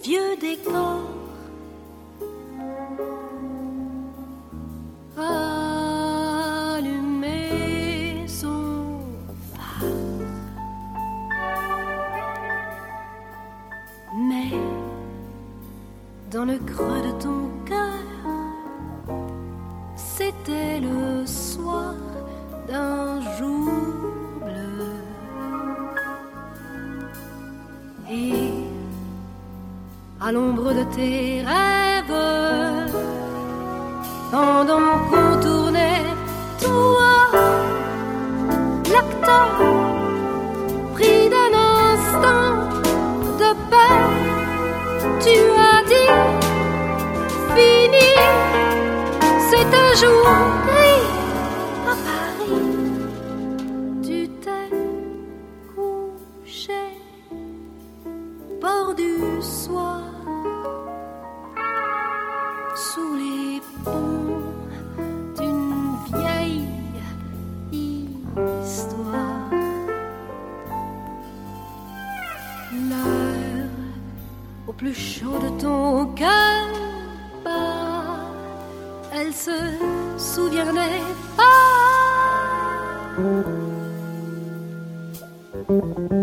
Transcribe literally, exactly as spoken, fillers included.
vieux décor. Allumer son phare. Mais dans le creux de ton cœur, c'était le soir d'un jour bleu. Et à l'ombre de tes rêves, pendant qu'on tournait, toi, l'acteur, pris d'un instant de peur, tu as dit, fini, c'est un jour gris à Paris. Tu t'es couché bord du soir, sous les ponts d'une vieille histoire. L'heure au plus chaud de ton cœur bat, elle se souviendrait pas.